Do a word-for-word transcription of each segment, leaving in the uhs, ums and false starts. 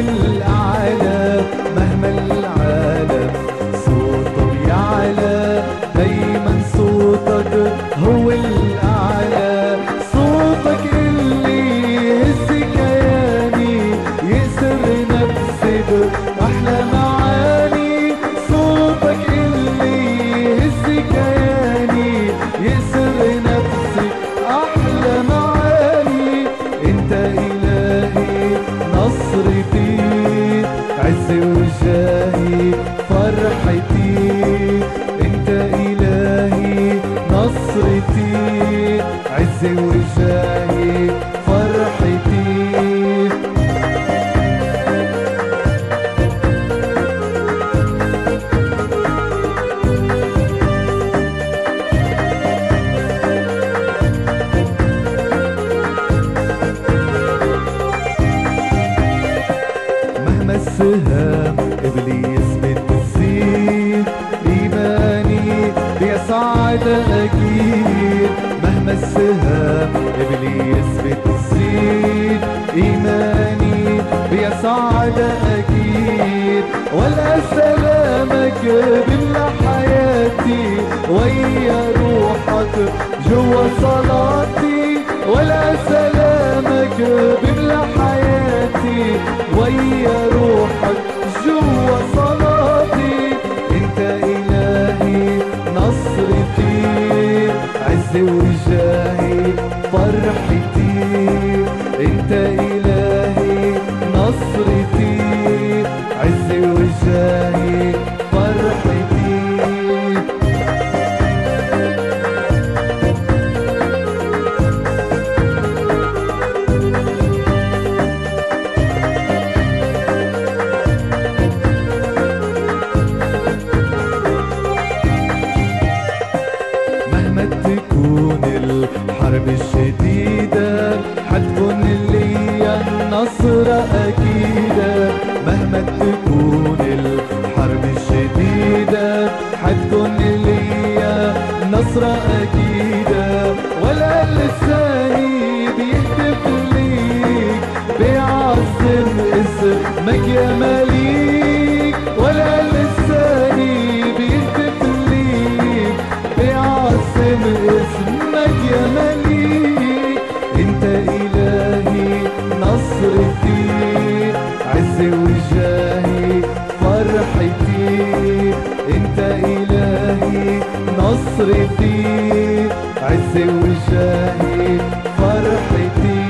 الأعلى. مهما العالم صوته بيعلى، دايما صوتك هو الأعلى. صوتك اللي يهز كياني، يسر نفسي بأحلى معاني. صوتك اللي يهز كياني، يسر نفسي أحلى معاني. انت إلهي نصرتي، عزي وجاهي فرحتي. انت إلهي نصرتي، عزي وجاهي فرحتي. مهما السهام إبليس بتزيد، إيماني بيصعد أكيد. مهما السهام إبليس بتزيد، إيماني بيصعد أكيد. ولا سلامك بملى حياتي، ويا روحك جوا صلاتي. ولا سلامك بملى حياتي، ويا روحك جوا صلاتي. انت إلهي نصرتي، عزي وجاهي فرحتي. انت إلهي نصرتي، عزي وجاهي فرحتي. مهما تكون الحرب الشديدة، حتكون ليا النصر أكيدة. مهما تكون الحرب الشديدة، حتكون ليا النصر أكيدة. ولا لساني بيهتف ليك، بيعظم اسمك يا مليك. ولا لساني بيهتف ليك، بيعظم اسمك يا مليك. انت إلهي نصرتي، عزي وجاهي فرحتي. انت إلهي نصرتي، عزي وجاهي فرحتي.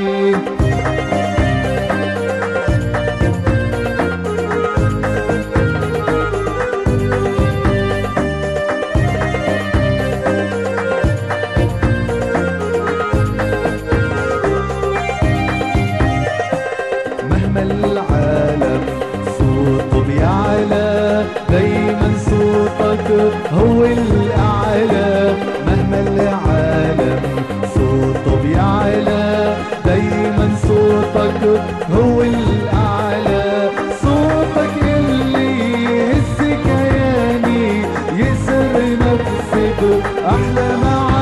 مهما العالم صوته بيعلى، دايما صوتك هو الأعلى. مهما العالم صوته بيعلى، دايما صوتك هو الأعلى. صوتك اللي يهز كياني، يسر نفسي بأحلى معاني.